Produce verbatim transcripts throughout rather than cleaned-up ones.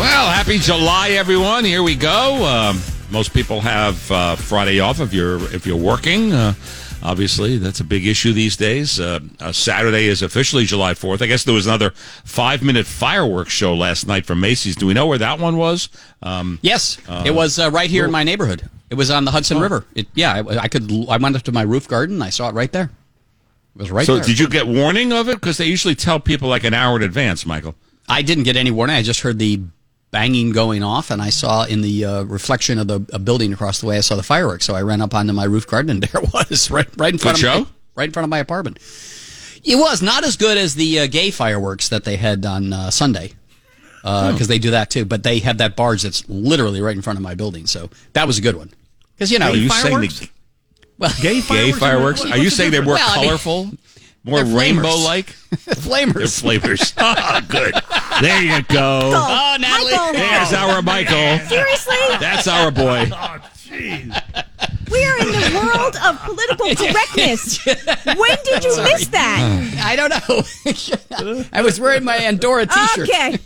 Well, happy July, everyone. Here we go. Um, most people have uh, Friday off if you're if you're working. Uh, obviously, that's a big issue these days. Uh, uh, Saturday is officially July fourth. I guess there was another five-minute fireworks show last night from Macy's. Do we know where that one was? Um, yes, uh, it was uh, right here cool. in my neighborhood. It was on the Hudson oh. River. It, yeah, I, I could. I went up to my roof garden. I saw it right there. It was right so there. So did you get warning of it? Because they usually tell people like an hour in advance, Michael. I didn't get any warning. I just heard the banging going off, and I saw in the uh, reflection of the a building across the way, I saw the fireworks. So I ran up onto my roof garden, and there it was, right, right in front good of show? my, right in front of my apartment. It was not as good as the uh, gay fireworks that they had on uh, Sunday, because uh, oh. they do that too. But they have that barge that's literally right in front of my building, so that was a good one. Because you know, Are you fireworks? saying the well, gay fireworks? Gay fireworks? Are you saying they're more well, colorful? I mean, More rainbow-like? Flamers. They're flamers. Oh, good. There you go. Michael. Oh, Natalie. Michael. There's our Michael. Seriously? That's our boy. Oh, jeez. We are in the world of political correctness. When did you Sorry. miss that? I don't know. I was wearing my Andorra t-shirt. Okay.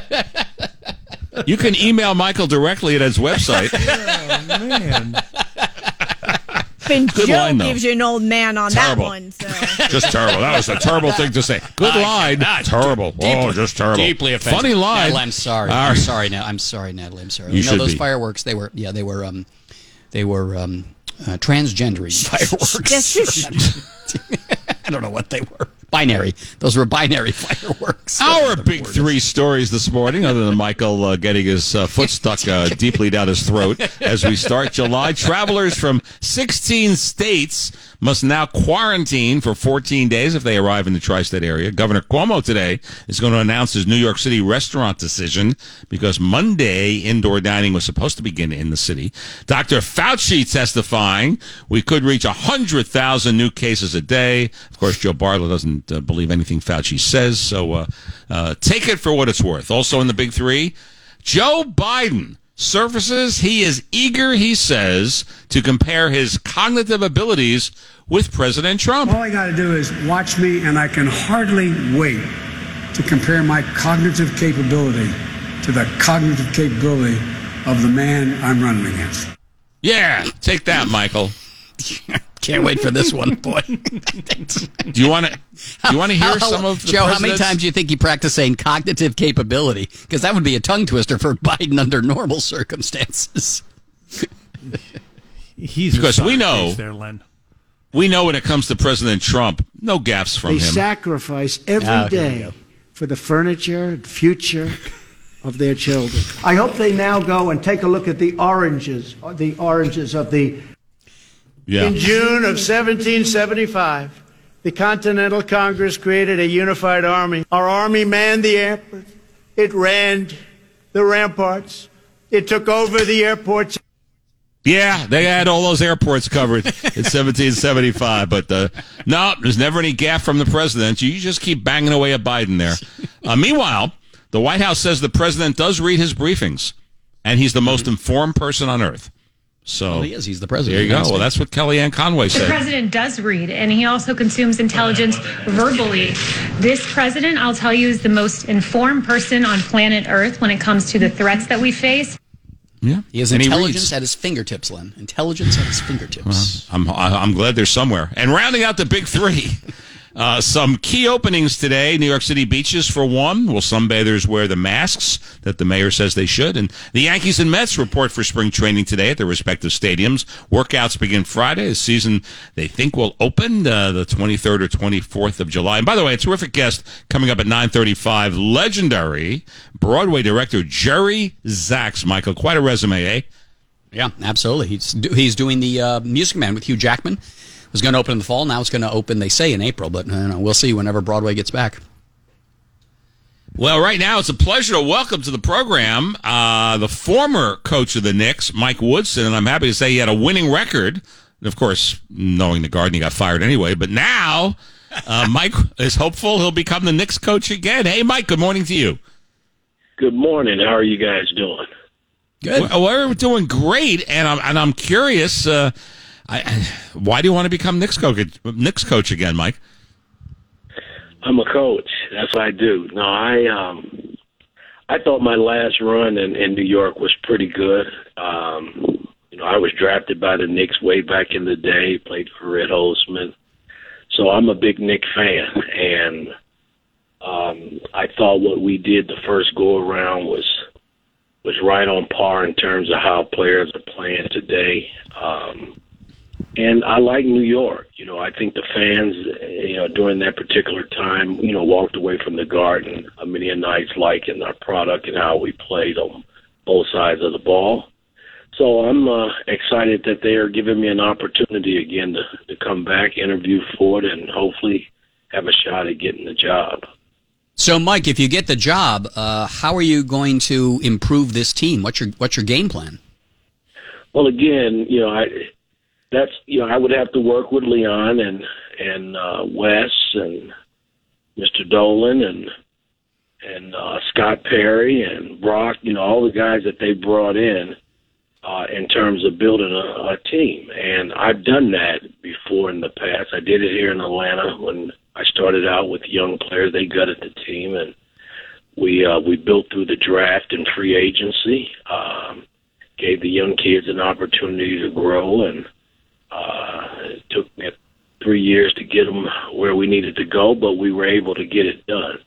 You can email Michael directly at his website. Oh, man. Even Good Joe line, though. gives you an old man on Terrible. that one. So. Just terrible. That was a terrible thing to say. Good Uh, line. uh, terrible. deeply, oh, just terrible. Deeply offensive. Funny line. Natalie, I'm sorry. All I'm right. sorry. Now I'm sorry, Natalie. I'm sorry. You you know should those be. fireworks? They were. Yeah, they were. Um, they were um, uh, transgendering fireworks. Yes. I don't know what they were. Binary. Those were binary fireworks. Our big three stories this morning, other than Michael uh, getting his uh, foot stuck uh, deeply down his throat as we start July. Travelers from sixteen states must now quarantine for fourteen days if they arrive in the tri-state area. Governor Cuomo today is going to announce his New York City restaurant decision because Monday indoor dining was supposed to begin in the city. Doctor Fauci testifying we could reach one hundred thousand new cases a day. Of course, Joe Barlow doesn't uh, believe anything Fauci says, so uh, uh, take it for what it's worth. Also in the big three, Joe Biden surfaces he is eager, he says, to compare his cognitive abilities with President Trump. All I got to do is watch me, and I can hardly wait to compare my cognitive capability to the cognitive capability of the man I'm running against. Yeah, take that, Michael. Can't wait for this one, boy. Do you want to? Do you want to hear How- some of the Joe? How many president's- times do you think he practiced saying cognitive capability? Because that would be a tongue twister for Biden under normal circumstances. He's Because a we sorry know- face there, Len. We know when it comes to President Trump, no gaffes from They him. sacrifice every Ah, here we day go. for the furniture and future of their children. I hope they now go and take a look at the oranges, the oranges of the. Yeah. In June of seventeen seventy-five, the Continental Congress created a unified army. Our army manned the airport. It ran the ramparts. It took over the airports. Yeah, they had all those airports covered in seventeen seventy-five, but uh, no, there's never any gaffe from the president. You just keep banging away at Biden there. Uh, meanwhile, the White House says the president does read his briefings, and he's the most informed person on earth. So Well, he is. He's the president. there you go. Well, that's what Kellyanne Conway The said. president does read, and he also consumes intelligence verbally. This president, I'll tell you, is the most informed person on planet Earth when it comes to the threats that we face. Yeah, He has And he intelligence reads. at his fingertips, Len. Intelligence at his fingertips. I'm I'm glad there's somewhere. And rounding out the big three, uh, some key openings today. New York City beaches for one. Will sunbathers wear the masks that the mayor says they should? And the Yankees and Mets report for spring training today at their respective stadiums. Workouts begin Friday. The season they think will open uh, the twenty-third or twenty-fourth of July. And by the way, a terrific guest coming up at nine thirty-five. Legendary Broadway director Jerry Zaks. Michael, quite a resume, eh? Yeah, absolutely. He's do, he's doing the uh, Music Man with Hugh Jackman. It was going to open in the fall. Now it's going to open, they say, in April. But uh, we'll see whenever Broadway gets back. Well, right now it's a pleasure to welcome to the program uh, the former coach of the Knicks, Mike Woodson, and I'm happy to say he had a winning record. And of course, knowing the Garden, he got fired anyway. But now uh, Mike is hopeful he'll become the Knicks coach again. Hey, Mike, good morning to you. Good morning. How are you guys doing? Good. Well, we're doing great, and I'm and I'm curious. Uh, I, why do you want to become Knicks coach? Knicks coach again, Mike? I'm a coach. That's what I do. No, I um, I thought my last run in, in New York was pretty good. Um, you know, I was drafted by the Knicks way back in the day, played for Red Holzman. So I'm a big Knicks fan, and um, I thought what we did the first go-around was was right on par in terms of how players are playing today. Um, and I like New York. You know, I think the fans, you know, during that particular time, you know, walked away from the Garden a many a nights liking our product and how we played on both sides of the ball. So I'm uh, excited that they are giving me an opportunity again to, to come back, interview for it, and hopefully have a shot at getting the job. So, Mike, if you get the job, uh, how are you going to improve this team? What's your what's your game plan? Well, again, you know, I that's you know I would have to work with Leon and and uh, Wes and Mister Dolan and and uh, Scott Perry and Brock. You know, all the guys that they brought in uh, in terms of building a, a team, and I've done that before in the past. I did it here in Atlanta when I started out with young players. They gutted the team, and we uh, we built through the draft and free agency, um, gave the young kids an opportunity to grow, and uh, it took me three years to get them where we needed to go, but we were able to get it done.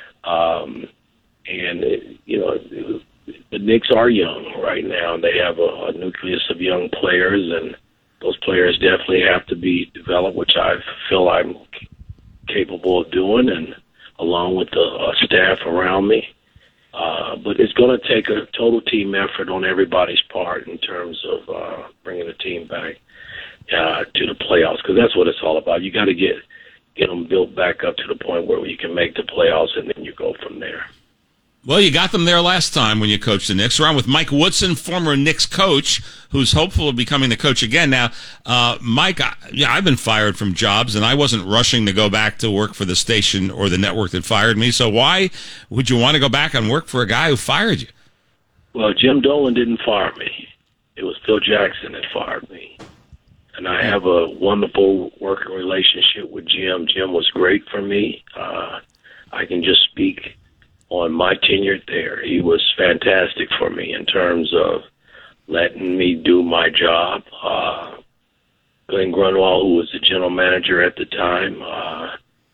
Um, and, it, you know, it, the Knicks are young right now. They have a, a nucleus of young players, and those players definitely have to be developed, which I feel I'm capable of doing, and along with the uh, staff around me. Uh, but it's going to take a total team effort on everybody's part in terms of uh, bringing the team back uh, to the playoffs, because that's what it's all about. You got to get get them built back up to the point where you can make the playoffs, and then you go from there. Well, you got them there last time when you coached the Knicks. We're on with Mike Woodson, former Knicks coach, who's hopeful of becoming the coach again. Now, uh, Mike, I, yeah, I've been fired from jobs, and I wasn't rushing to go back to work for the station or the network that fired me. So why would you want to go back and work for a guy who fired you? Well, Jim Dolan didn't fire me. It was Phil Jackson that fired me. And I have a wonderful working relationship with Jim. Jim was great for me. Uh, I can just speak on my tenure there. He was fantastic for me in terms of letting me do my job. Uh, Glenn Grunwald, who was the general manager at the time, uh,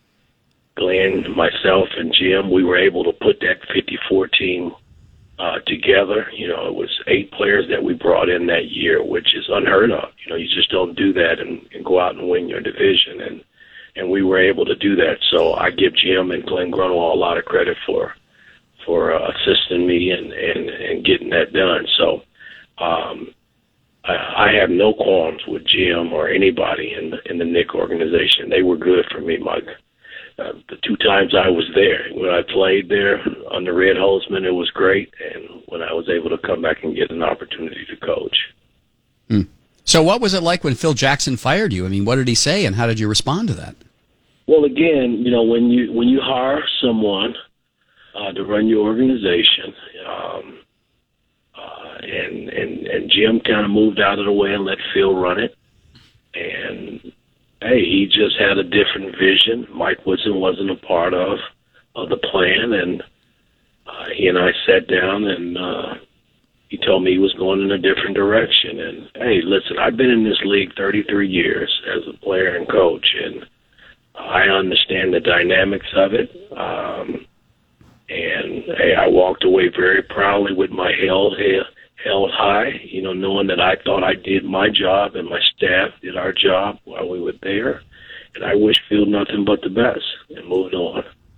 Glenn, myself, and Jim, we were able to put that fifty-four team uh, together. You know, it was eight players that we brought in that year, which is unheard of. You know, you just don't do that and, and go out and win your division. And, and we were able to do that. So I give Jim and Glenn Grunwald a lot of credit for for uh, assisting me and, and, and getting that done. So um, I, I have no qualms with Jim or anybody in the, in the Knicks organization. They were good for me, Mike. Uh, the two times I was there, when I played there under Red Holzman, it was great. And when I was able to come back and get an opportunity to coach. Hmm. So what was it like when Phil Jackson fired you? I mean, what did he say, and how did you respond to that? Well, again, you know, when you when you hire someone Uh, to run your organization, um, uh, and and and Jim kind of moved out of the way and let Phil run it. And hey, he just had a different vision. Mike Woodson wasn't a part of of the plan, and uh, he and I sat down, and uh, he told me he was going in a different direction. And hey, listen, I've been in this league thirty-three years as a player and coach, and I understand the dynamics of it. Um, And hey, I walked away very proudly with my head held high, you know, knowing that I thought I did my job and my staff did our job while we were there. And I wish Phil nothing but the best and moved on.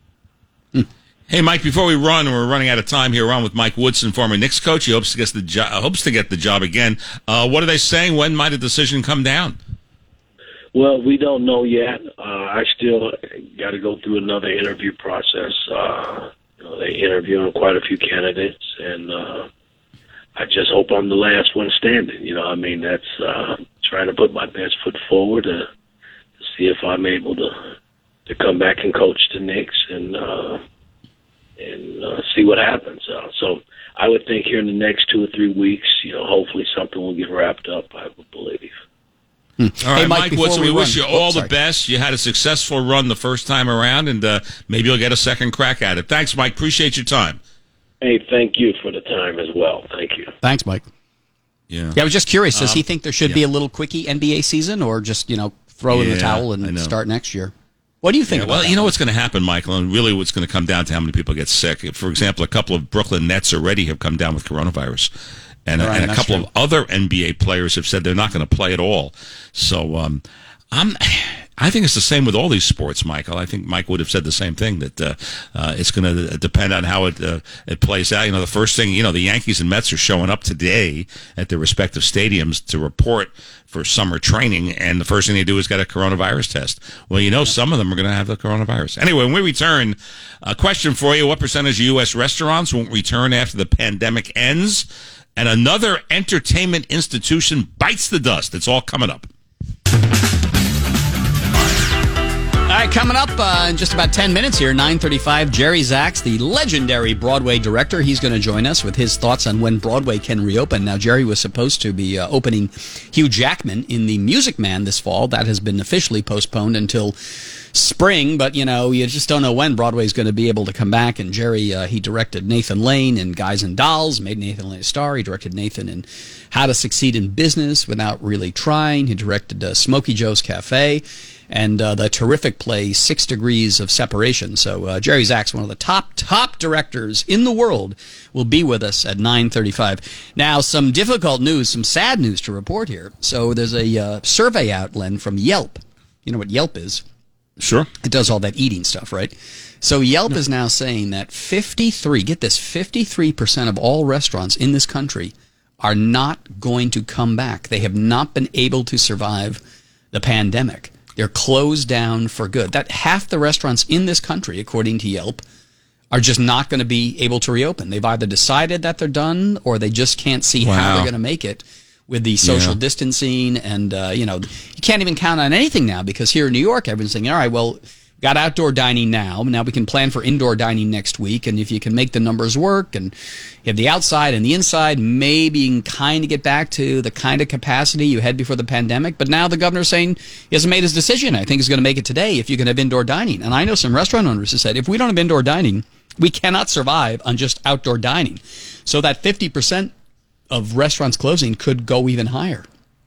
Hey, Mike, before we run, we're running out of time here. We're on with Mike Woodson, former Knicks coach. He hopes to get the, jo- hopes to get the job again. Uh, what are they saying? When might a decision come down? Well, we don't know yet. Uh, I still got to go through another interview process. Uh, you know, they interviewing quite a few candidates, and uh, I just hope I'm the last one standing. You know, I mean, that's uh, trying to put my best foot forward to, to see if I'm able to to come back and coach the Knicks and uh, and uh, see what happens. Uh, so I would think here in the next two or three weeks, you know, hopefully something will get wrapped up, I would believe. Hmm. All right, hey, Mike, Mike Woodson, we, we wish you all oh, the best. You had a successful run the first time around, and uh, maybe you'll get a second crack at it. Thanks, Mike. Appreciate your time. Hey, thank you for the time as well. Thank you. Thanks, Mike. Yeah. Yeah, I was just curious. Does Um, he think there should yeah. be a little quickie N B A season, or just you know throw in the Yeah, towel I and know. start next year? What do you think? Yeah, about well, that? you know what's going to happen, Michael, and really what's going to come down to how many people get sick. For example, a couple of Brooklyn Nets already have come down with coronavirus, and, Right, and a that's couple true. of other N B A players have said they're not going to play at all. So, um, I'm. I think it's the same with all these sports, Michael. I think Mike would have said the same thing, that uh, uh, it's going to depend on how it uh, it plays out. You know, the first thing, you know, the Yankees and Mets are showing up today at their respective stadiums to report for summer training, and the first thing they do is get a coronavirus test. Well, you know, some of them are going to have the coronavirus. Anyway, when we return, a question for you: what percentage of U S restaurants won't return after the pandemic ends? And another entertainment institution bites the dust. It's all coming up. All right, coming up uh, in just about ten minutes here, nine thirty-five, Jerry Zaks, the legendary Broadway director. He's going to join us with his thoughts on when Broadway can reopen. Now, Jerry was supposed to be uh, opening Hugh Jackman in The Music Man this fall. That has been officially postponed until spring, but, you know, you just don't know when Broadway's going to be able to come back. And Jerry, uh, he directed Nathan Lane in Guys and Dolls, made Nathan Lane a star. He directed Nathan in How to Succeed in Business Without Really Trying. He directed uh, Smokey Joe's Cafe and uh, the terrific play Six Degrees of Separation. So uh, Jerry Zaks, one of the top, top directors in the world, will be with us at nine thirty-five. Now, some difficult news, some sad news to report here. So there's a uh, survey out, Len, from Yelp. You know what Yelp is? Sure. It does all that eating stuff, right? So Yelp is now saying that fifty-three, get this, fifty-three percent of all restaurants in this country are not going to come back. They have not been able to survive the pandemic. They're closed down for good. That half the restaurants in this country, according to Yelp, are just not going to be able to reopen. They've either decided that they're done, or they just can't see Wow. how they're going to make it with the social Yeah. distancing. And, uh, you know, you can't even count on anything now, because here in New York, everyone's saying, all right, well, got outdoor dining now. Now we can plan for indoor dining next week. And if you can make the numbers work and you have the outside and the inside, maybe you can kind of get back to the kind of capacity you had before the pandemic. But now the governor's saying he hasn't made his decision. I think he's going to make it today if you can have indoor dining. And I know some restaurant owners who said, if we don't have indoor dining, we cannot survive on just outdoor dining. So that fifty percent of restaurants closing could go even higher.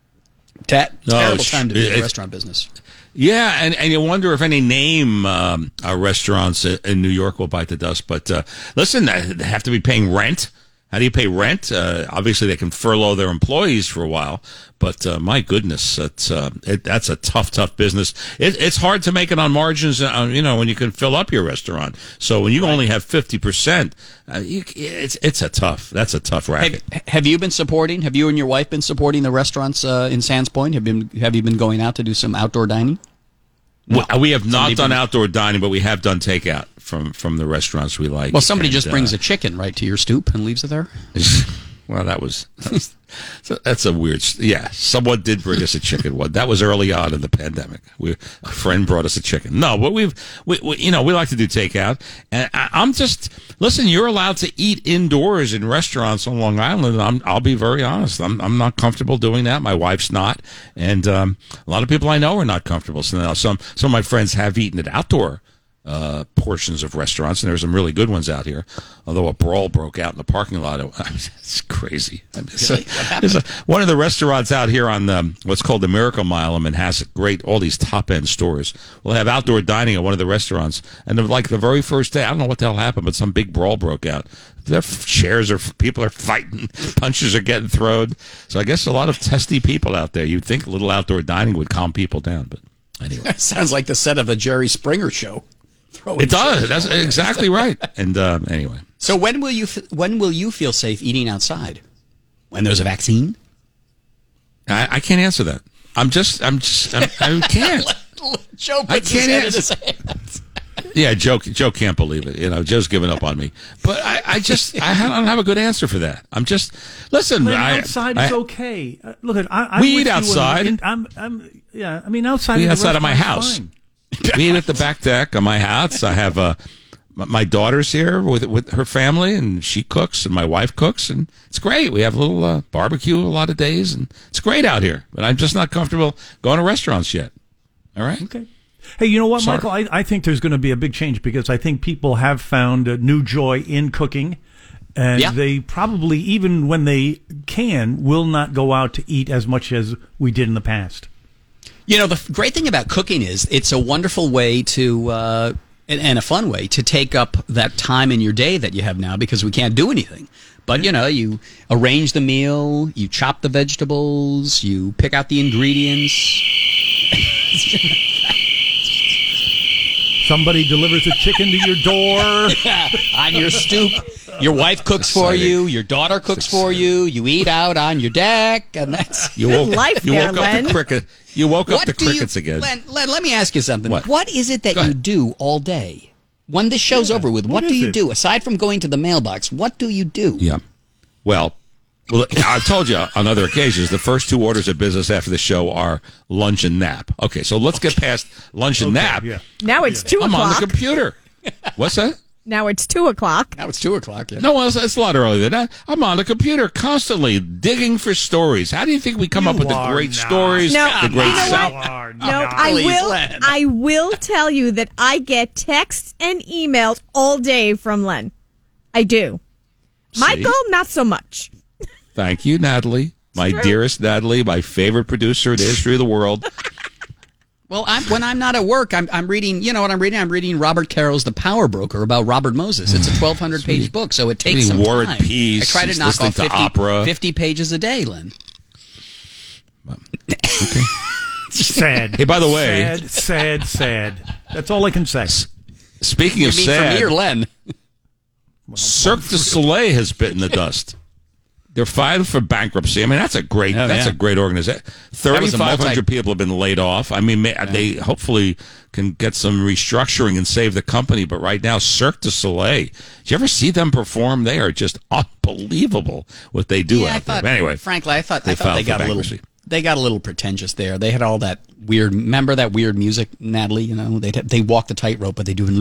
Ter- No, terrible it's- time to be in the it's- restaurant business. Yeah, and, and you wonder if any name um, uh, restaurants in in New York will bite the dust. But uh, listen, they have to be paying rent. How do you pay rent? Uh, obviously, they can furlough their employees for a while, but uh, my goodness, it's, uh, it, that's a tough, tough business. It, it's hard to make it on margins, uh, you know, when you can fill up your restaurant. So when you only have fifty percent, uh, you, it's it's a tough. That's a tough racket. Have, have you been supporting? Have you and your wife been supporting the restaurants uh, in Sands Point? Have you been, have you been going out to do some outdoor dining? Well, we have not Somebody done been- outdoor dining, but we have done takeout from, from the restaurants we like. Well, somebody And, just brings uh, a chicken right to your stoop and leaves it there. Well, that was, that was so that's a weird. Yeah, someone did bring us a chicken. One that was early on in the pandemic. We, a friend brought us a chicken. No, but we've, we, we you know, we like to do takeout. And I, I'm just listen. You're allowed to eat indoors in restaurants on Long Island. I'm, I'll be very honest. I'm, I'm not comfortable doing that. My wife's not, and um, a lot of people I know are not comfortable. So now some, some of my friends have eaten at outdoor uh, portions of restaurants, and there's some really good ones out here. Although a brawl broke out in the parking lot, it's crazy. I mean, so, there's a, one of the restaurants out here on the, what's called the Miracle Mile, and has great all these top end stores. We'll have outdoor dining at one of the restaurants, and like the very first day, I don't know what the hell happened, but some big brawl broke out. Their chairs are, people are fighting, punches are getting thrown. So I guess a lot of testy people out there. You'd think a little outdoor dining would calm people down, but anyway, Sounds like the set of a Jerry Springer show. Throwing it does. chairs That's all over. exactly right. And um, anyway, So when will you f- when will you feel safe eating outside? When there's a vaccine? I, I can't answer that. I'm just, I'm just, I'm, I can't. Joe I puts his can't head in answer. his hands. Yeah, Joe, Joe can't believe it. You know, Joe's given up on me. But I, I just, I don't have a good answer for that. I'm just, listen. Man, I, outside I, is okay. Uh, look, at I, I'm We with eat you on- outside. in- I'm, I'm, yeah. I mean, outside. We eat in the outside of my restaurant's house. fine. We eat at the back deck of my house. I have uh, my my daughter's here with with her family, and she cooks, and my wife cooks, and it's great. We have a little uh, barbecue a lot of days, and it's great out here. But I'm just not comfortable going to restaurants yet. All right. Okay. Hey, you know what, Sorry. Michael? I, I think there's going to be a big change because I think people have found a new joy in cooking. And Yeah. they probably, even when they can, will not go out to eat as much as we did in the past. You know, the f- great thing about cooking is it's a wonderful way to, uh, and, and a fun way to take up that time in your day that you have now because we can't do anything. But, you know, you arrange the meal, you chop the vegetables, you pick out the ingredients. Somebody delivers a chicken to your door. On your stoop. Your wife cooks for you. Your daughter cooks for you. You eat out on your deck. And that's... You woke, life you there, woke up Len. the cricket. You woke up What the do you- crickets again. Len, Len, let me ask you something. What? What is it that Go you ahead. do all day? When this show's over with, what, what do is you it? do? Aside from going to the mailbox, what do you do? Yeah. Well, well, I've told you on other occasions, the first two orders of business after the show are lunch and nap. Okay, so let's get past lunch and Okay, nap. yeah. Now it's two I'm on o'clock. the computer. What's that? Now it's two o'clock. Now it's two o'clock. Yeah. No, well, it's, it's a lot earlier than that. I'm on the computer constantly digging for stories. How do you think we come You up with the are great not. stories, No, the great you know sound? what? Are No, not. I Please, will. Len. I will tell you that I get texts and emails all day from Len. I do. See? Michael, not so much. Thank you, Natalie. My true. dearest Natalie, my favorite producer in the history of the world. Well, I'm, when I'm not at work, I'm, I'm reading, you know what I'm reading? I'm reading Robert Carroll's The Power Broker about Robert Moses. It's a twelve hundred page book, so it takes Reading some War time. and Peace, I try to he's knock listening off to fifty, opera. fifty pages a day, Len. Okay. Sad. Hey, by the way- sad, sad, sad. That's all I can say. Speaking You of mean sad, for me or Len? Cirque du Soleil has bitten the dust. They're filed for bankruptcy. I mean, that's a great. Oh, that's yeah. a great organization. Thirty-five hundred people have been laid off. I mean, ma they hopefully can get some restructuring and save the company. But right now, Cirque du Soleil. Did you ever see them perform? They are just unbelievable what they do Yeah, I out there. thought, But anyway, frankly, I thought they I thought they filed for got a little bankruptcy. they got a little pretentious there. They had all that weird. Remember that weird music, Natalie? You know, they they walk the tightrope, but they do.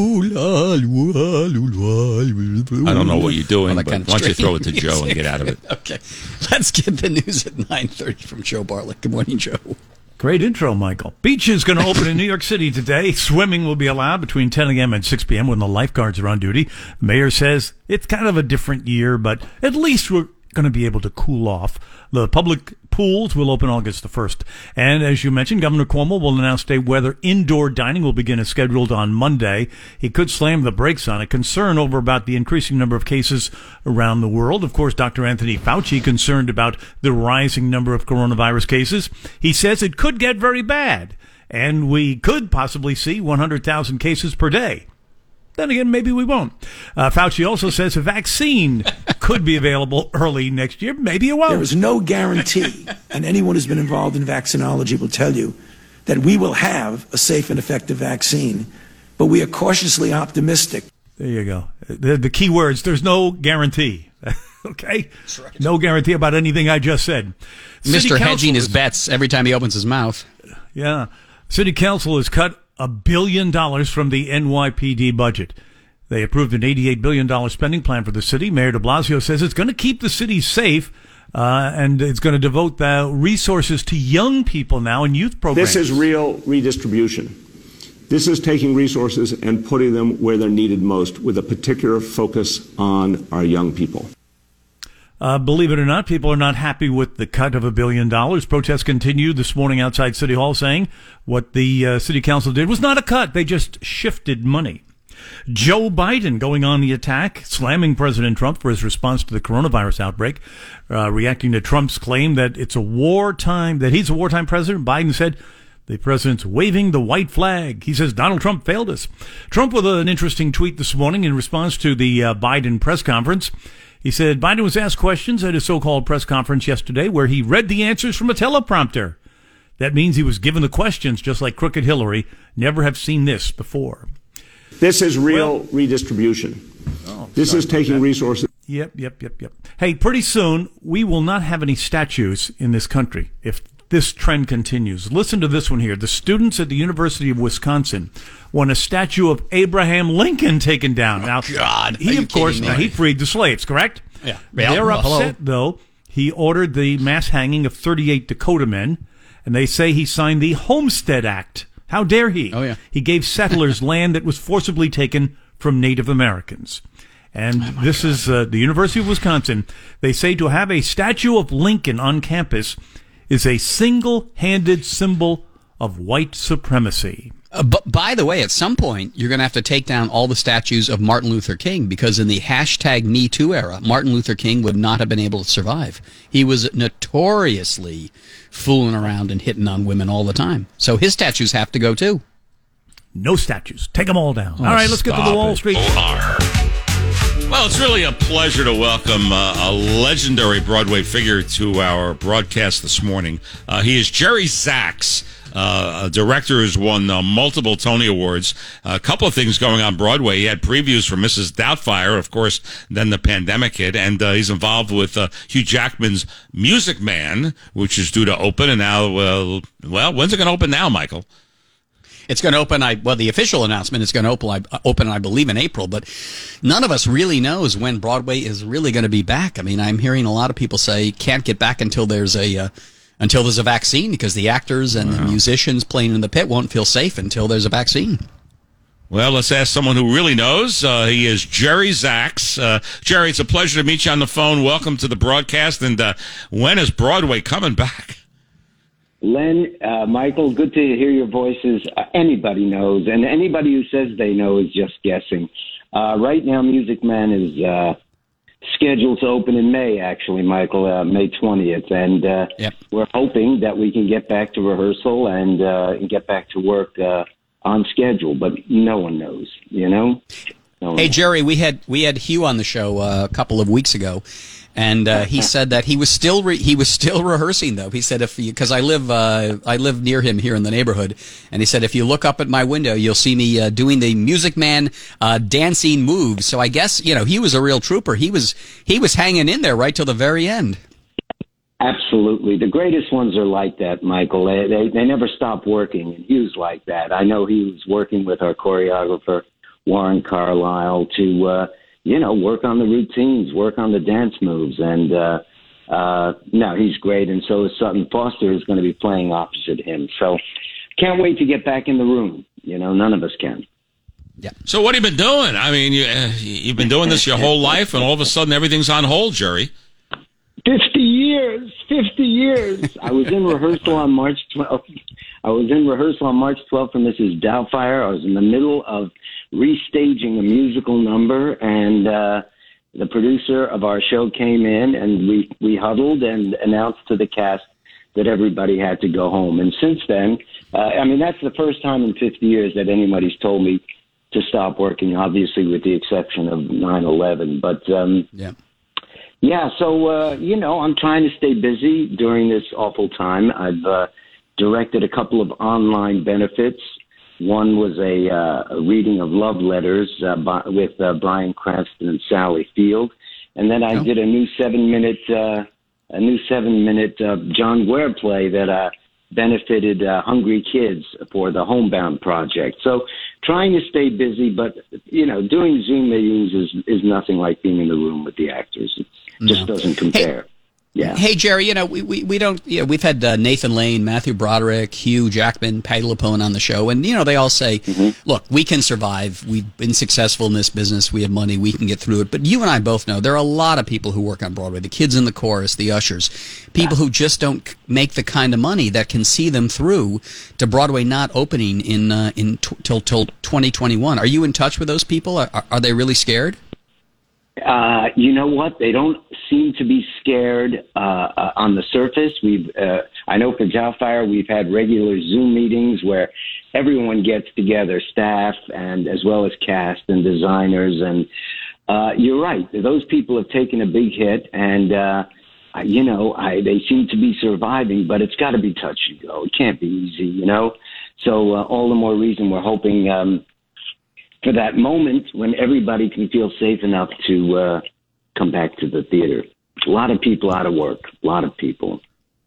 I don't know what you're doing, All that but kind of why don't you throw it to strange Joe and music. get out of it? Okay, let's get the news at nine thirty from Joe Bartlett. Good morning, Joe. Great intro, Michael. Beach is going to open in New York City today. Swimming will be allowed between ten a.m. and six p.m. when the lifeguards are on duty. The mayor says it's kind of a different year, but at least we're going to be able to cool off. The public pools will open August the first. And as you mentioned, Governor Cuomo will announce today whether indoor dining will begin as scheduled on Monday. He could slam the brakes on it. Concern over about the increasing number of cases around the world. Of course, Doctor Anthony Fauci concerned about the rising number of coronavirus cases. He says it could get very bad, and we could possibly see one hundred thousand cases per day. Then again, maybe we won't. Uh, Fauci also says a vaccine could be available early next year. Maybe it won't. There is no guarantee, and anyone who's been involved in vaccinology will tell you that we will have a safe and effective vaccine, but we are cautiously optimistic. There you go. The, the key words, there's no guarantee. Okay? Right. No guarantee about anything I just said. Mister City Hedging his Council is- bets every time he opens his mouth. Yeah. City Council has cut a billion dollars from the N Y P D budget. They approved an eighty-eight billion dollars spending plan for the city. Mayor de Blasio says it's going to keep the city safe, uh, and it's going to devote the resources to young people now and youth programs. This is real redistribution. This is taking resources and putting them where they're needed most, with a particular focus on our young people. Uh, believe it or not, people are not happy with the cut of a billion dollars. Protests continued this morning outside City Hall, saying what the uh, City Council did was not a cut. They just shifted money. Joe Biden going on the attack, slamming President Trump for his response to the coronavirus outbreak, uh, reacting to Trump's claim that it's a wartime, that he's a wartime president. Biden said the president's waving the white flag. He says Donald Trump failed us. Trump with an interesting tweet this morning in response to the uh, Biden press conference. He said Biden was asked questions at his so-called press conference yesterday where he read the answers from a teleprompter. That means he was given the questions just like Crooked Hillary. Never have seen this before. This is real Well, redistribution. Oh, this is taking resources. Yep, yep, yep, yep. Hey, pretty soon we will not have any statues in this country if this trend continues. Listen to this one here. The students at the University of Wisconsin want a statue of Abraham Lincoln taken down. Oh, now, God. he, Are you of course, kidding now, me? he freed the slaves, correct? Yeah. Yeah, They're well, hello. upset, though. He ordered the mass hanging of thirty-eight Dakota men, and they say he signed the Homestead Act. How dare he? Oh, yeah. He gave settlers land that was forcibly taken from Native Americans. And this is uh, the University of Wisconsin. They say to have a statue of Lincoln on campus is a single-handed symbol of white supremacy. Uh, but by the way, at some point, you're going to have to take down all the statues of Martin Luther King, because in the hashtag Me Too era, Martin Luther King would not have been able to survive. He was notoriously fooling around and hitting on women all the time. So his statues have to go, too. No statues. Take them all down. Oh, all right, let's get to the Wall it. Street. Well, it's really a pleasure to welcome uh, a legendary Broadway figure to our broadcast this morning. Uh, he is Jerry Zaks. Uh, a director who's won uh, multiple Tony Awards. Uh, a couple of things going on Broadway. He had previews for Missus Doubtfire, of course, then the pandemic hit, and uh, he's involved with uh, Hugh Jackman's Music Man, which is due to open, and now, uh, well, when's it going to open now, Michael? It's going to open, I, well, the official announcement is going to open, I, open, I believe, in April, but none of us really knows when Broadway is really going to be back. I mean, I'm hearing a lot of people say can't get back until there's a... Uh, Until there's a vaccine, because the actors and the musicians playing in the pit won't feel safe until there's a vaccine. Well, let's ask someone who really knows. Uh, he is Jerry Zaks. Uh, Jerry, it's a pleasure to meet you on the phone. Welcome to the broadcast. And uh, when is Broadway coming back? Len, uh, Michael, good to hear your voices. Uh, anybody knows, and anybody who says they know is just guessing. Uh, right now, Music Man is... Uh, scheduled to open in May, actually, Michael, uh, May twentieth. And uh, yep. we're hoping that we can get back to rehearsal and, uh, and get back to work uh, on schedule. But no one knows, you know? No hey, Jerry, we had we had Hugh on the show uh, a couple of weeks ago, and uh, he said that he was still re- he was still rehearsing, though. He said if because I live uh, I live near him here in the neighborhood, and he said if you look up at my window, you'll see me uh, doing the Music Man uh, dancing moves. So I guess you know he was a real trooper. He was he was hanging in there right till the very end. Absolutely, the greatest ones are like that, Michael. They they, they never stop working, and Hugh's like that. I know he was working with our choreographer Warren Carlisle to, uh, you know, work on the routines, work on the dance moves. And, uh, uh, no, he's great. And so is Sutton Foster, who's going to be playing opposite him. So can't wait to get back in the room. You know, none of us can. Yeah. So what have you been doing? I mean, you, uh, you've been doing this your whole life, and all of a sudden everything's on hold, Jerry. Fifty years, fifty years. I was in rehearsal on March twelfth. I was in rehearsal on March twelfth for Missus Doubtfire. I was in the middle of restaging a musical number, and uh, the producer of our show came in, and we, we huddled and announced to the cast that everybody had to go home. And since then, uh, I mean, that's the first time in fifty years that anybody's told me to stop working, obviously with the exception of nine eleven. But, um, yeah. Yeah, so, uh, you know, I'm trying to stay busy during this awful time. I've uh, directed a couple of online benefits. One was a, uh, a reading of love letters uh, by, with uh, Bryan Cranston and Sally Field. And then I Oh. did a new seven-minute uh, a new seven-minute uh, John Guare play that uh, benefited uh, hungry kids for the Homebound Project. So trying to stay busy, but, you know, doing Zoom meetings is, is nothing like being in the room with the actors. It just No. doesn't compare. Yeah. Hey, Jerry, you know, we, we, we don't, you know, we've had uh, Nathan Lane, Matthew Broderick, Hugh Jackman, Patty LuPone on the show, and, you know, they all say, Mm-hmm. look, we can survive. We've been successful in this business. We have money. We can get through it. But you and I both know there are a lot of people who work on Broadway, the kids in the chorus, the ushers, people who just don't make the kind of money that can see them through to Broadway not opening in, uh, in t- till, till twenty twenty-one. Are you in touch with those people? Are, are they really scared? Uh, you know what? They don't seem to be scared uh, uh, on the surface. We've, uh, I know for Doubtfire, we've had regular Zoom meetings where everyone gets together, staff and as well as cast and designers. And uh, you're right; those people have taken a big hit, and uh, you know, I, they seem to be surviving. But it's got to be touch and go. It can't be easy, you know. So uh, all the more reason we're hoping. Um, For that moment when everybody can feel safe enough to uh, come back to the theater. A lot of people out of work. A lot of people.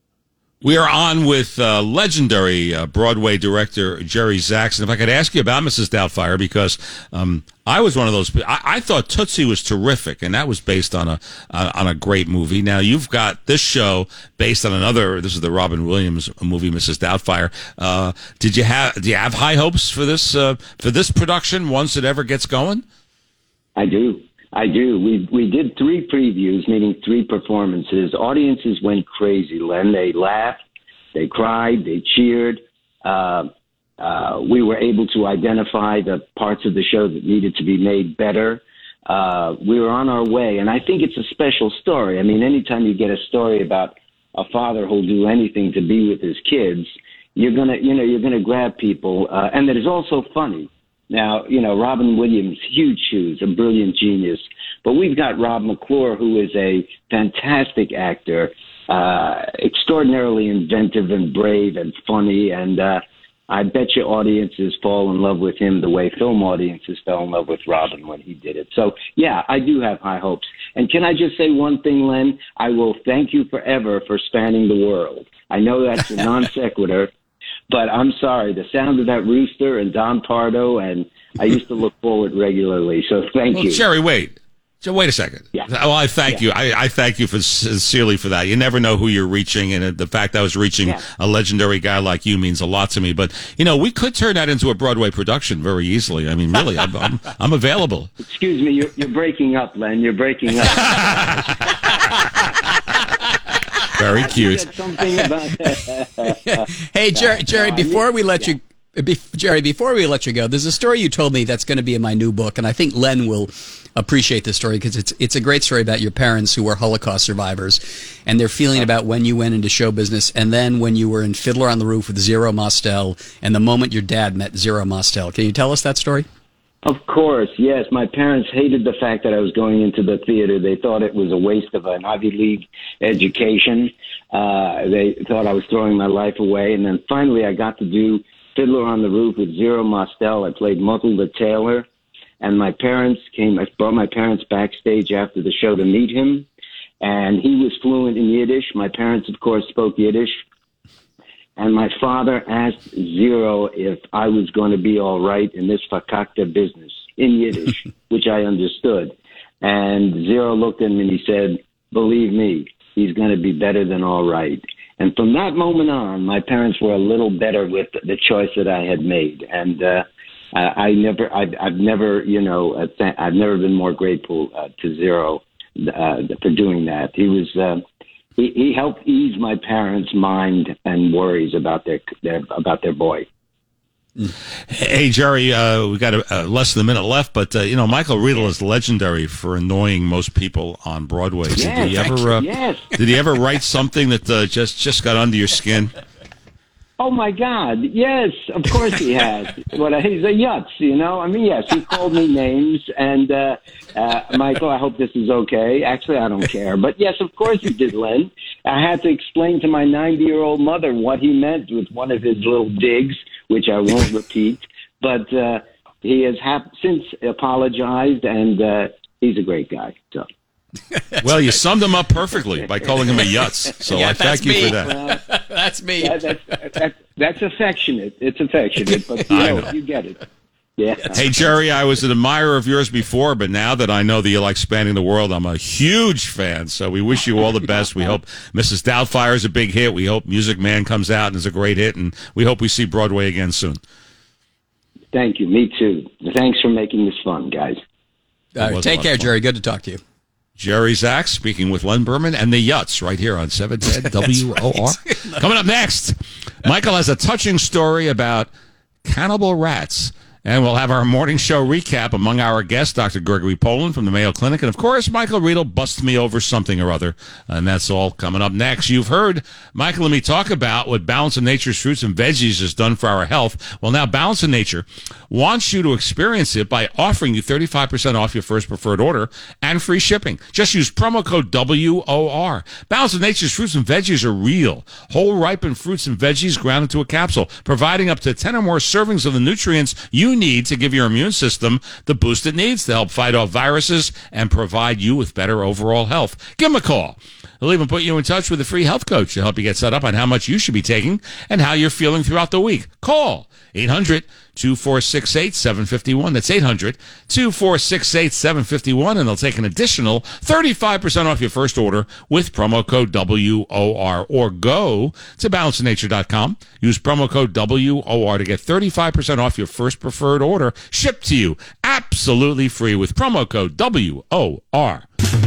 We are on with uh, legendary uh, Broadway director Jerry Zaks. And if I could ask you about Missus Doubtfire, because um, I was one of those. I, I thought Tootsie was terrific, and that was based on a uh, on a great movie. Now you've got this show based on another. This is the Robin Williams movie, Missus Doubtfire. Uh, did you have do you have high hopes for this uh, for this production once it ever gets going? I do. I do. We we did three previews, meaning three performances. Audiences went crazy, Len. They laughed, they cried, they cheered. Uh, uh, we were able to identify the parts of the show that needed to be made better. Uh, we were on our way, and I think it's a special story. I mean, anytime you get a story about a father who'll do anything to be with his kids, you're gonna, you know, you're gonna grab people, uh, and that is also funny. Now, you know, Robin Williams, huge shoes, a brilliant genius. But we've got Rob McClure, who is a fantastic actor, uh, extraordinarily inventive and brave and funny. And uh, I bet you audiences fall in love with him the way film audiences fell in love with Robin when he did it. So, yeah, I do have high hopes. And can I just say one thing, Len? I will thank you forever for spanning the world. I know that's a non sequitur. But I'm sorry, the sound of that rooster and Don Pardo, and I used to look forward regularly. So thank well, you. Jerry, wait. So wait a second. Yeah. Well, I thank yeah. you. I, I thank you for sincerely for that. You never know who you're reaching, and the fact I was reaching yeah. a legendary guy like you means a lot to me. But, you know, we could turn that into a Broadway production very easily. I mean, really, I'm, I'm, I'm available. Excuse me, you're, you're breaking up, Len. You're breaking up. Very cute. Hey, Jerry, Jerry, before we let you, be, Jerry, before we let you go, there's a story you told me that's going to be in my new book, and I think Len will appreciate this story because it's it's a great story about your parents who were Holocaust survivors and their feeling about when you went into show business and then when you were in Fiddler on the Roof with Zero Mostel and the moment your dad met Zero Mostel. Can you tell us that story? Of course, yes. My parents hated the fact that I was going into the theater. They thought it was a waste of an Ivy League education. Uh, they thought I was throwing my life away. And then finally I got to do Fiddler on the Roof with Zero Mostel. I played Matilda Taylor. And my parents came, I brought my parents backstage after the show to meet him. And he was fluent in Yiddish. My parents, of course, spoke Yiddish. And my father asked Zero if I was going to be all right in this fakakta business in Yiddish, which I understood. And Zero looked at me and he said, believe me, he's going to be better than all right. And from that moment on, my parents were a little better with the choice that I had made. And uh, I never, I've, I've never, you know, uh, th- I've never been more grateful uh, to Zero uh, for doing that. He was... Uh, He, he helped ease my parents' mind and worries about their, their about their boy. Hey, Jerry, uh, we got a, uh, less than a minute left, but, uh, you know, Michael Riedel is legendary for annoying most people on Broadway. Yes, did he ever, uh, yes. did he ever write something that uh, just, just got under your skin? Oh, my God. Yes, of course he has. What a, he's a yutz, you know? I mean, yes, he called me names. And, uh, uh, Michael, I hope this is okay. Actually, I don't care. But, yes, of course he did, Len. I had to explain to my ninety-year-old mother what he meant with one of his little digs, which I won't repeat. But uh, he has hap- since apologized, and uh, he's a great guy. So. Well, you summed him up perfectly by calling him a yutz. So yeah, I thank you me. for that. Uh, that's me. That, that's, that, that's affectionate. It's affectionate, but you know, know. you get it. Yeah. Hey, Jerry, I was an admirer of yours before, but now that I know that you like spanning the world, I'm a huge fan. So we wish you all the best. We hope Missus Doubtfire is a big hit. We hope Music Man comes out and is a great hit. And we hope we see Broadway again soon. Thank you. Me too. Thanks for making this fun, guys. All right, take care, Jerry. Good to talk to you. Jerry Zaks speaking with Len Berman and the Yutz right here on seven ten W O R. Right. Coming up next, Michael has a touching story about cannibal rats. And we'll have our morning show recap among our guests, Doctor Gregory Poland from the Mayo Clinic. And, of course, Michael Riedel busts me over something or other. And that's all coming up next. You've heard Michael and me talk about what Balance of Nature's fruits and veggies has done for our health. Well, now Balance of Nature wants you to experience it by offering you thirty-five percent off your first preferred order and free shipping. Just use promo code W O R. Balance of Nature's fruits and veggies are real, whole ripened fruits and veggies ground into a capsule, providing up to ten or more servings of the nutrients you need to give your immune system the boost it needs to help fight off viruses and provide you with better overall health. Give them a call. They'll even put you in touch with a free health coach to help you get set up on how much you should be taking and how you're feeling throughout the week. Call eight hundred, two four six eight, seven five one. That's eight hundred, two four six eight, seven five one, and they'll take an additional thirty-five percent off your first order with promo code W O R. Or go to balance of nature dot com. Use promo code W O R to get thirty-five percent off your first preferred order, shipped to you absolutely free with promo code W O R.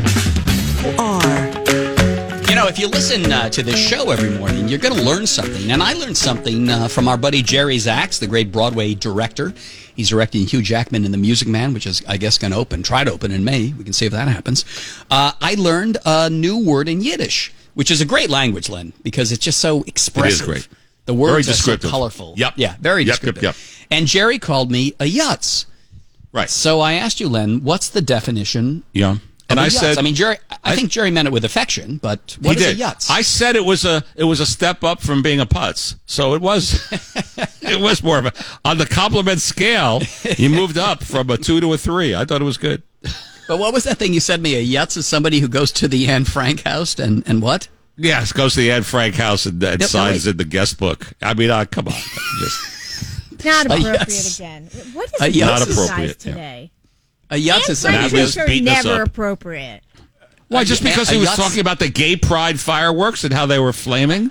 You know, if you listen uh, to this show every morning, you're going to learn something. And I learned something uh, from our buddy Jerry Zaks, the great Broadway director. He's directing Hugh Jackman in The Music Man, which is, I guess, going to open, try to open in May. We can see if that happens. Uh, I learned a new word in Yiddish, which is a great language, Len, because it's just so expressive. It is great. The words very are descriptive. so colorful. Yep. Yeah, very yep, descriptive. Yep, yep. And Jerry called me a yutz. Right. So I asked you, Len, what's the definition? Yeah. And I yutz? said, I mean, Jerry. I, I think Jerry meant it with affection, but what he is did. a yutz? I said it was a it was a step up from being a putz. So it was it was more of a on the compliment scale. You moved up from a two to a three. I thought it was good. But what was that thing you said to me? A yutz is somebody who goes to the Anne Frank house and and what? Yes, goes to the Anne Frank house and, and Yep, signs right. in the guest book. I mean, uh, come on, just Not A appropriate yutz. again. What A is yutz Not this appropriate, guys today? A yutz is somebody Frank who Natalie's goes. are beating us never up. appropriate. why? Just a- because a he was yutz- talking about the gay pride fireworks and how they were flaming.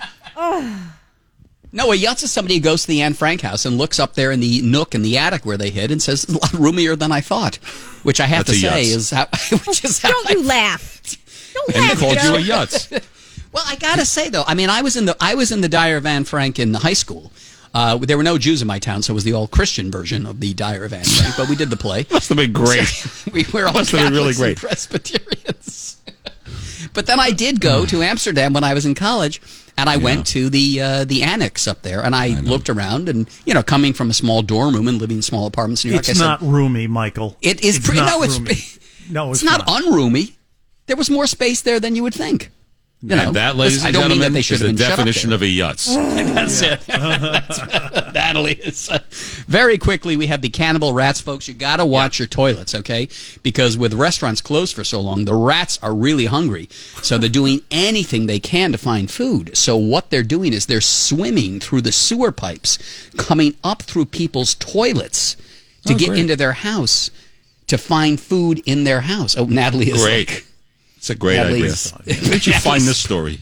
No, a yutz is somebody who goes to the Anne Frank house and looks up there in the nook in the attic where they hid and says, "A lot roomier than I thought," which I have That's to a say yutz. is how. Which is how Don't I- you laugh. Don't And he laugh, called Joe. you a yutz. Well, I gotta say though, I mean, I was in the I was in the Diary of Anne Frank in high school. Uh, there were no Jews in my town, so it was the all Christian version of the Diary of Anne Frank. But we did the play. Must have been great. we were all Must have been really Catholics and great. Presbyterians. But then I did go to Amsterdam when I was in college, and I went to the uh, the annex up there, and I, looked around, and you know, coming from a small dorm room and living in small apartments in New York, It's I not said, roomy, Michael. it is It's pretty. not No, it's roomy. No, it's, it's not, not. unroomy. There was more space there than you would think. You know, And that, ladies I and don't mean that gentlemen, they is should the have been shut up definition there. of a yutz. That's it. That's, Natalie is. Uh, very quickly, we have the cannibal rats, folks. You got to watch your toilets, okay? Because with restaurants closed for so long, the rats are really hungry. So they're doing anything they can to find food. So what they're doing is they're swimming through the sewer pipes, coming up through people's toilets to Oh, get great. into their house to find food in their house. Oh, Natalie is Great. like, It's a great Natalie idea. is- Where did you find this story?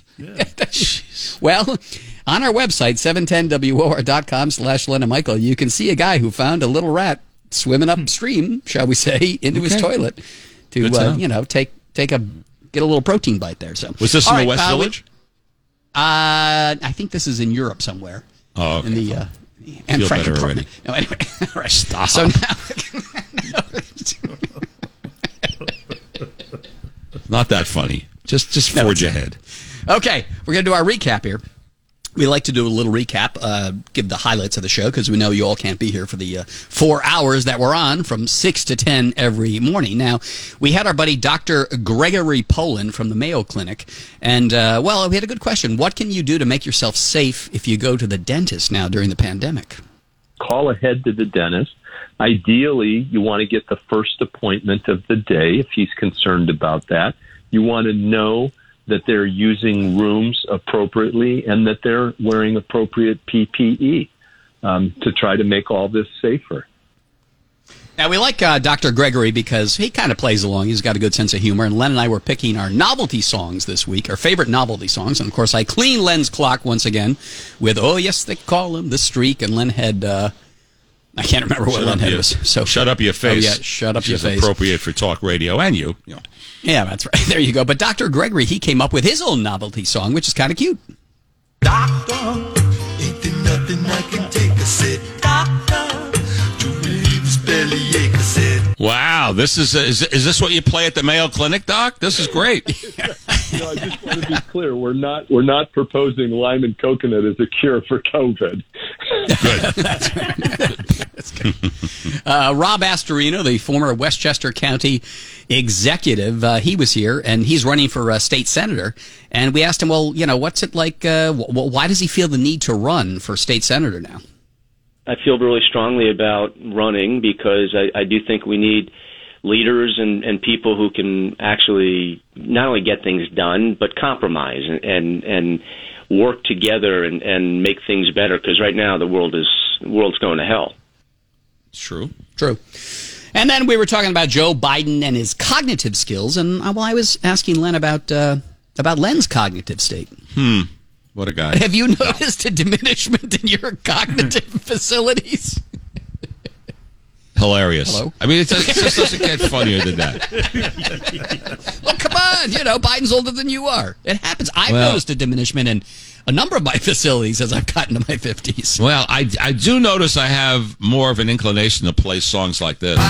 Well, on our website, seven ten W O R dot com slash Len and Michael, you can see a guy who found a little rat swimming upstream, shall we say, into his Okay. toilet to, Good to uh, know. you know, take take a get a little protein bite there. So Was this All in the right, West uh, we- Village? Uh, I think this is in Europe somewhere. Oh, okay. In the uh, Anne Feel Frank better apartment. No, anyway, all right. Stop. So now, Not that funny. Just just No, forge it's- ahead. Okay, we're going to do our recap here. We like to do a little recap, uh, give the highlights of the show, because we know you all can't be here for the uh, four hours that we're on from six to ten every morning. Now, we had our buddy Doctor Gregory Poland from the Mayo Clinic, and, uh, well, we had a good question. What can you do to make yourself safe if you go to the dentist now during the pandemic? Call ahead to the dentist. Ideally, you want to get the first appointment of the day if he's concerned about that. You want to know that they're using rooms appropriately and that they're wearing appropriate P P E um, to try to make all this safer. Now, we like uh, Doctor Gregory because he kind of plays along. He's got a good sense of humor. And Len and I were picking our novelty songs this week, our favorite novelty songs. And, of course, I cleaned Len's clock once again with, oh, yes, they call him the streak. And Len had, uh, I can't remember what Shut Len up, had you- was. So Shut up your face. Oh, yeah, shut up which your is face. appropriate for talk radio and you. you know. Yeah, that's right. There you go. But Doctor Gregory, he came up with his own novelty song, which is kind of cute. Doctor, ain't there nothing I can take a sit. Doctor, to relieve this bellyache, I said. Wow, this is, is is this what you play at the Mayo Clinic, Doc? This is great. No, I just want to be clear. We're not we're not proposing lime and coconut as a cure for COVID. Uh, Rob Astorino, the former Westchester County executive, uh, he was here, and he's running for uh, state senator. And we asked him, well, you know, what's it like? Uh, wh- why does he feel the need to run for state senator now? I feel really strongly about running because I, I do think we need leaders and, and people who can actually not only get things done, but compromise and, and, and work together and, and make things better. Because right now the world is the world's going to hell. It's true. True. And then we were talking about Joe Biden and his cognitive skills, and uh, well, I was asking Len about uh, about Len's cognitive state. Hmm. What a guy. Have you noticed a diminishment in your cognitive facilities? Hilarious. Hello? I mean, it, just, it just doesn't get funnier than that. Well, come on. You know, Biden's older than you are. It happens. I've Well- noticed a diminishment in a number of my facilities as I've gotten to my fifties. Well, I, I do notice I have more of an inclination to play songs like this.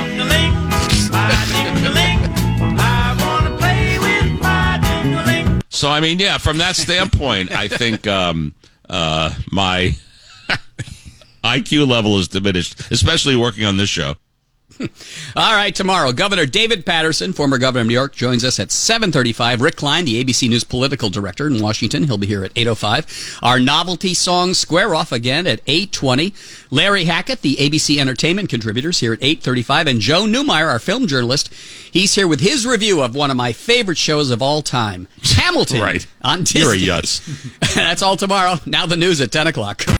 So, I mean, yeah, from that standpoint, I think um, uh, my I Q level is diminished, especially working on this show. All right, tomorrow, Governor David Patterson, former governor of New York, joins us at seven thirty-five. Rick Klein, the A B C News political director in Washington, he'll be here at eight oh five. Our novelty song Square Off again at eight twenty. Larry Hackett, the A B C Entertainment contributors, here at eight thirty-five. And Joe Newmeyer, our film journalist, he's here with his review of one of my favorite shows of all time, Hamilton. Right. On Disney. You're a yutz. That's all tomorrow. Now the news at ten o'clock.